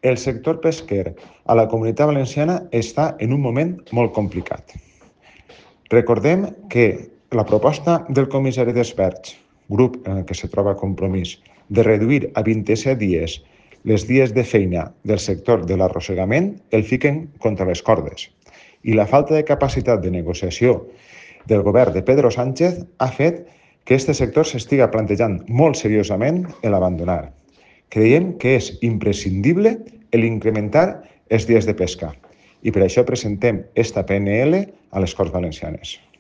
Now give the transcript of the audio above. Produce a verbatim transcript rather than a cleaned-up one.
el sector pesquer a la Comunitat Valenciana està en un moment molt complicat. Recordem que la proposta del comissari d'experts, grup en el que se troba Compromís, de reduir a vint-i-set dies les dies de feina del sector de l'arrossegament el fiquen contra les cordes. I la falta de capacitat de negociació del govern de Pedro Sánchez ha fet que aquest sector s'estiga plantejant molt seriosament l'abandonar. Creiem que és imprescindible l'incrementar els dies de pesca i per això presentem esta P N L a les Corts Valencianes.